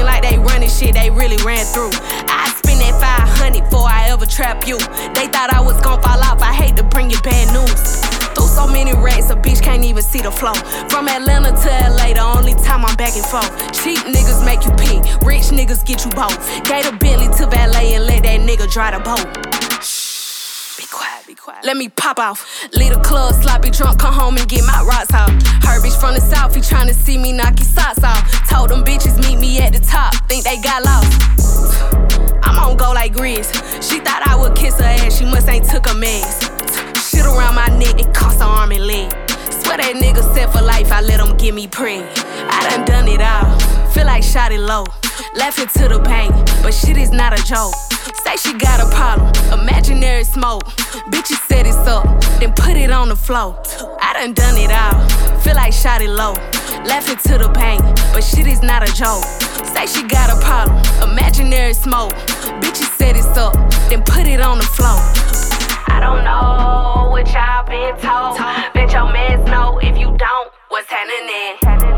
Acting like they running shit they really ran through. I spend that 500 before I ever trap you. They thought I was gon' fall off, I hate to bring you bad news. Through so many racks, a bitch can't even see the flow. From Atlanta to LA, the only time I'm back and forth. Cheap niggas make you pick, rich niggas get you both. Gave a Bentley to valet and let that nigga dry the boat. Be quiet, be quiet. Let me pop off. Leave the club, sloppy drunk, come home and get my rocks off. Her bitch from the south, he tryna see me knock his socks off. Told them bitches meet me at the top, think they got lost. I'm on go like Grizz. She thought I would kiss her ass, she must ain't took a mess. Shit around my neck, it cost her arm and leg. Swear that nigga set for life, I let him get me preg. I done it all, feel like shot it low. Laughing to the bank, but shit is not a joke. Say she got a problem, imaginary smoke. Bitches set it up, then put it on the floor. I done it all, feel like shot it low. Laughing to the bank, but shit is not a joke. Say she got a problem, imaginary smoke. Bitches set it up, then put it on the floor. I don't know what y'all been told. Bet your mans know if you don't, what's happening?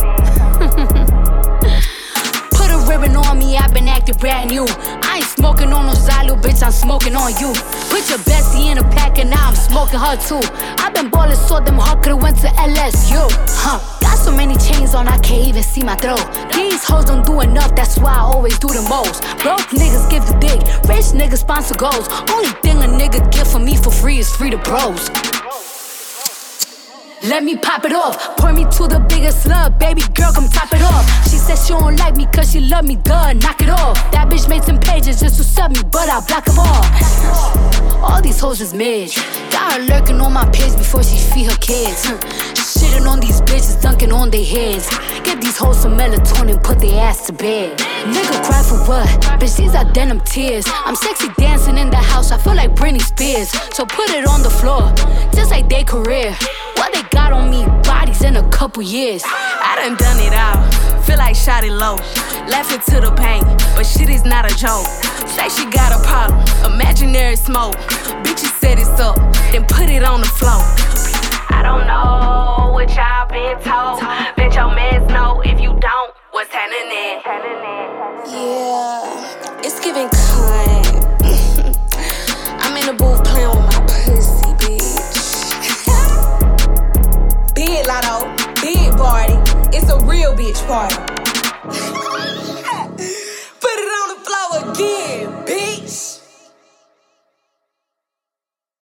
Put a ribbon on me, I've been acting brand new. I ain't smoking on no Zylo, bitch, I'm smoking on you. Put your bestie in a pack and now I'm smoking her too. I've been ballin' so them hard could've went to LSU. Got so many chains on, I can't even see my throat. These hoes don't do enough, that's why I always do the most. Broke niggas give the dick, rich niggas sponsor goals. Only thing a nigga get from me for free is free to bros. Let me pop it off, point me to the biggest love, baby girl, come top it off. She said she don't like me cause she love me, duh, knock it off. That bitch made some pages just to sub me, but I block them all. All these hoes is mid, got her lurking on my page before she feed her kids. Shitting on these bitches, dunking on their heads. Get these hoes some melatonin, put their ass to bed. Nigga cry for what? Bitch, these are denim tears. I'm sexy dancing in the house, I feel like Britney Spears. So put it on the floor, just like their career. What they got on me, bodies in a couple years. I done it all, feel like shot it low. Laughing to the bank, but shit is not a joke. Say she got a problem, imaginary smoke. Bitches set it up, then put it on the floor. I don't know what y'all been told. Bet your mans know if you don't, what's happening? Yeah, it's giving cunt. I'm in the booth playing with my pussy, bitch. Big Lotto, big party. It's a real bitch party.